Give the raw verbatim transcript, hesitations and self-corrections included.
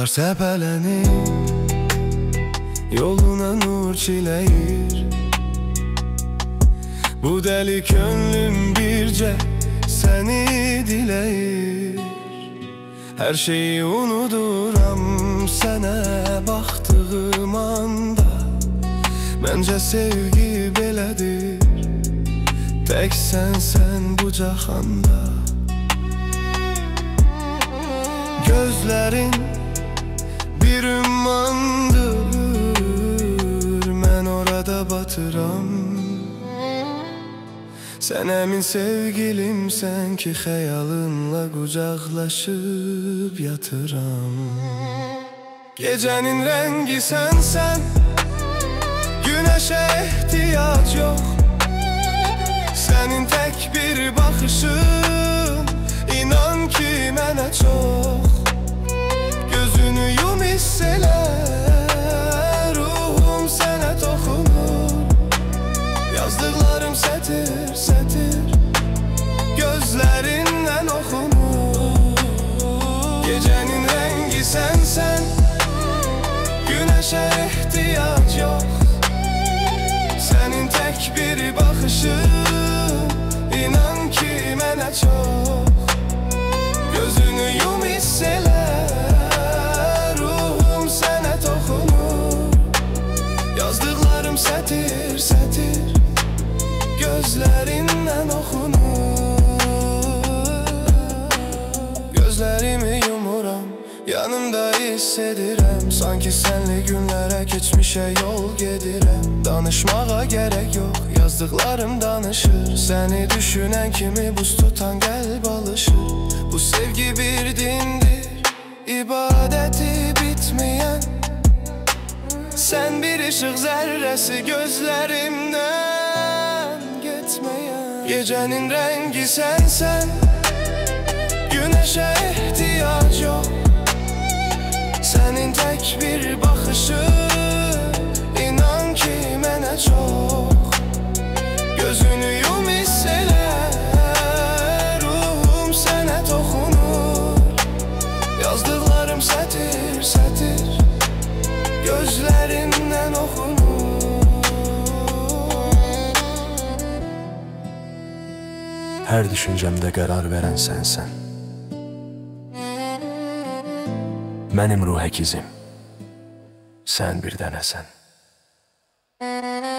Buludlar səpələnir, yoluna nur çiləyir. Bu dəli könlüm bircə səni diləyir. Hər şeyi unuduram sənə baxdığım anda. Məncə sevgi belədir, tək sənsən bu cahanda. Gözlərin bir ümmandır, mən orada batıram. Sən əmin sevgilimsən ki, xəyalınla qucaqlaşıb yatıram. Gecənin rəngi sənsən, günəşə ehtiyac yox. Sənin tək bir baxışın, inan ki mənə çox. Gözünü yum hiss elə, ruhum sənə toxunur. Yazdıqlarım sətir, sətir, gözlərindən oxunur. Gecənin rəngi sənsən, günəşə ehtiyac yox. Sənin tək bir baxışın, inan ki mənə çox. Gözünü yum hiss elə, ruhum sənə toxunur. Yazdıqlarım sətir, sətir, gözlərindən oxunur. Gözlərimi yumuram, yanımda hiss edirəm. Sanki sənli günlərə, keçmişə yol gedirəm. Danışmağa gərək yox, yazdıqlarım danışır. Səni düşünən kimi buz tutan qəlb alışır. Bu sevgi bir dindir, ibadəti bitməyən. Sən bir işıq zərrəsi, gözlərimdən getməyən. Gecənin rəngi sənsən, günəşə ehtiyac yox. Sənin tək bir baxışın, inan ki mənə çox. Gözünü yum hiss elə, ruhum sənə toxunur. Yazdıqlarım sətir, sətir, gözlərindən oxunur. Hər düşüncəmdə qərar verən sənsən. Mənim ruh əkizim, sən bir dənəsən.